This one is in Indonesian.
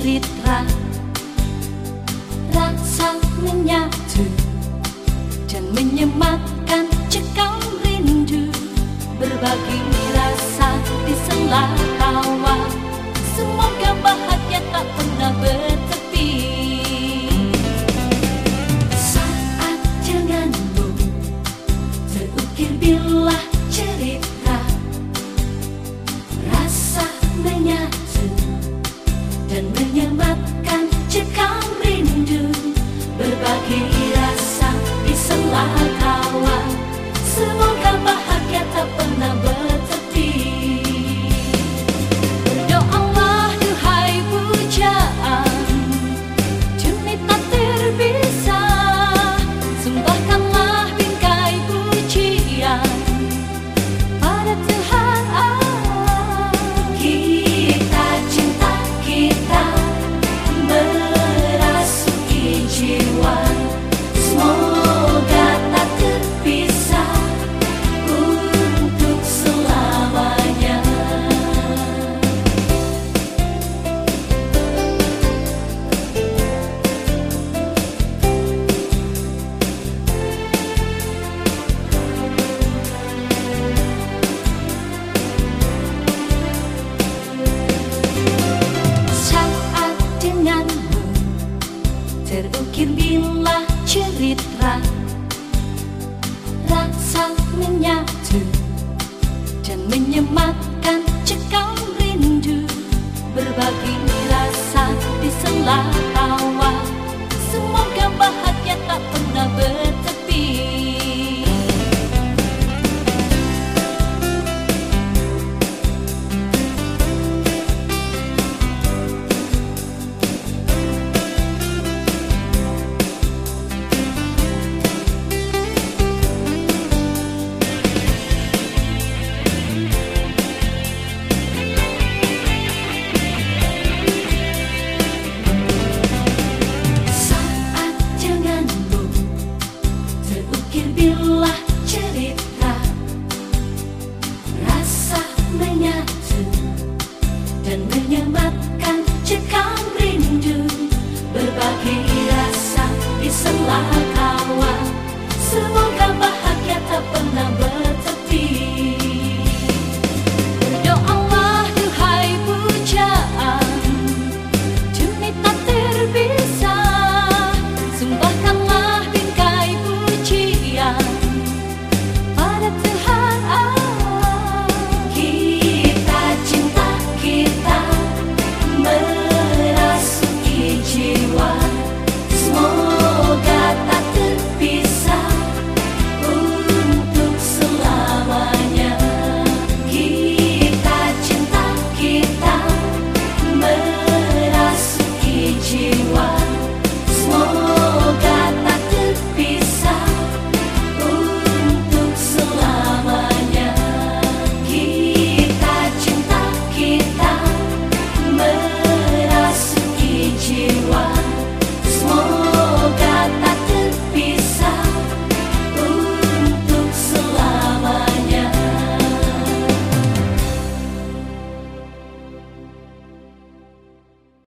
cerita, rasa menyatu dan menyematkan cekam rindu, berbagi rasa di sela tawa. Semoga bahagia tak pernah bertepi. Saat denganmu terukir bilah cerita, rasa menyatu dan menyematkan cekam rindu, berbagi rasa di sela tawa. Semoga bahagia tak pernah bertepi. Berdoalah duhai pujaan, demi tak terpisah. Sembahkanlah bingkai pujian pada Tuhan Allah. Kita cinta kita merasuki jiwa, semoga tak terpisah untuk selamanya. Saat denganmu terukir bilah cerita, rasa menyatu dan menyematkan cekam rindu, berbagi rasa di sela tawa.